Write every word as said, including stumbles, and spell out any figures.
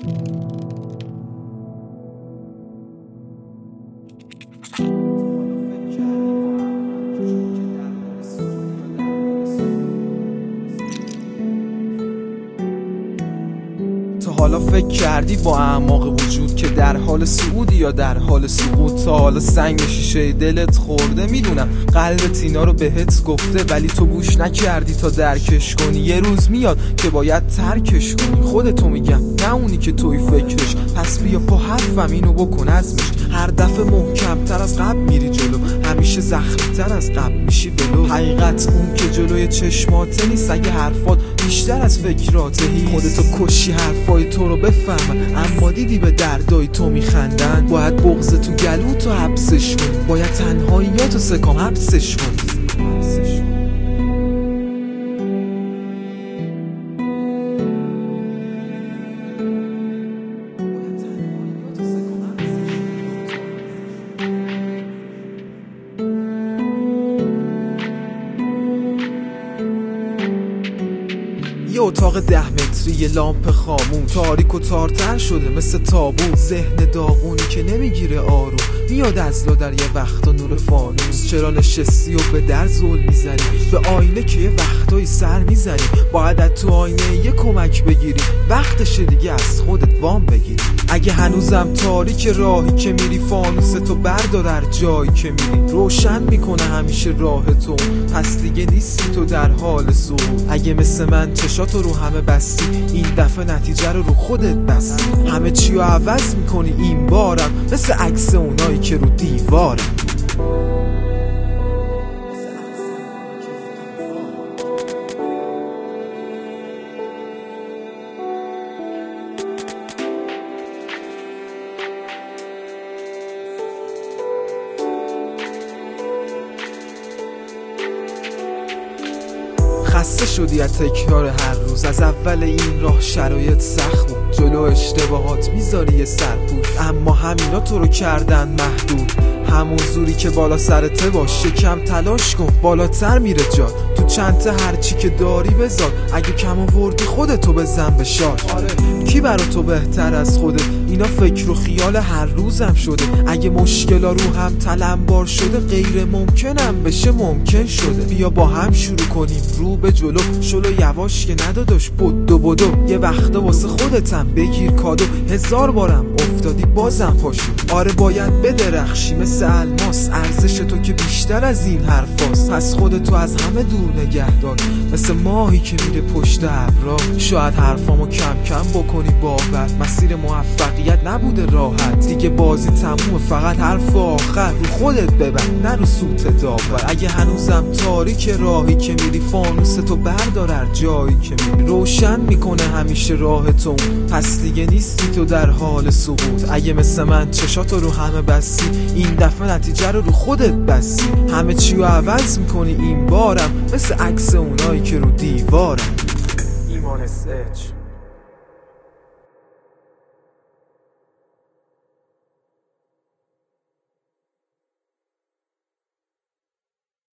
تا حالا فکر کردی با اعماق وجود که در حال صعودی یا در حال سقوط؟ تا حالا سنگ شیشه دلت خورده؟ میدونم قلبت اینا رو بهت گفته، ولی تو گوش نکردی تا درکش کنی. یه روز میاد که باید ترکش کنی. خودتو میگم، نه اونی که توی فکرش. پس بیا پا حرفم اینو بکن ازمش. هر دفعه محکمتر از قبل میری جلو، همیشه زخمی‌تر از قبل میشی ولو. حقیقت اون که جلوی چشماته نیست، اگه حرفات بیشتر از فکراته. خودتو کشی حرفای تو رو بفهمن، اما دیدی به دردای تو میخندن. باید بغض تو گلو تو حبسش کنی، باید تنهاییاتو سکام حبسش کنی. یه اتاق ده متری، یه لامپ خامون، تاریک و تارتر شده مثل تابوت. ذهن داغونی که نمیگیره آروم، میاد از لا در یه وقتا نور فانوس. چرا نشستی و به در زل میزنی؟ به آینه که یه وقتایی سر میزنی. باید از تو آینه یه کمک بگیری، وقتشه دیگه از خودت وام بگیری. اگه هنوزم تاریک راهی که میری، فانوس تو بردار در جایی که میری. روشن میکنه همیشه راه تو، پس دیگه نیستی تو در حال صعود. اگه مثل من چشاتو رو همه بستی، این دفعه نتیجه رو رو خودت بستی. همه چی رو عوض میکنی این بارم، مثل عکس اونایی که رو دیوارم. خسته شدی از تکرار هر روز، از اول این راه شرایط سخت بود. جلو اشتباهات میذاری یه سرپوش، اما همینا تو رو کردن محدود. همون زوری که بالا سرته باشه، کم تلاش کن بالاتر میره جات. تو چنته هرچی که داری بذار، اگه کم آوردی خودتو بزن به شار. کی برا تو بهتر از خودت؟ اینا فکر و خیال هر روزم شده. اگه مشکلا رو هم تلمبار شده، غیر ممکنم بشه ممکن شده. بیا با هم شروع کنیم رو به جلو، شلو یواش که نداداش بدو بدو. یه وقتا واسه خودتم بگیر کادو، هزار بارم افتادی بازم پاشو. آره باید بدرخشی مثل الماس، ارزش تو که بیشتر از این حرفاست. پس خودتو از همه دور نگه دار، مثل ماهی که میره پشت ابرا. شاید حرفامو کم کم بکنی باور، مسیر موفقیت نبوده راحت. دیگه بازی تمومه، فقط حرف آخر رو خودت ببند، نه رو سوت داور. اگه هنوزم تاریک راهی که میری، فانوس تو بردار هر جایی که میری. روشن میکنه همیشه راه تو، پس دیگه نیستی تو در حال سقوط. اگه مثل من چشاتو رو همه بستی، این دفعه نتیجه رو رو خودت بستی. همه چی رو عوض میکنی این بارم، مثل عکس اونایی که رو دیوارم. ایمان اس اچ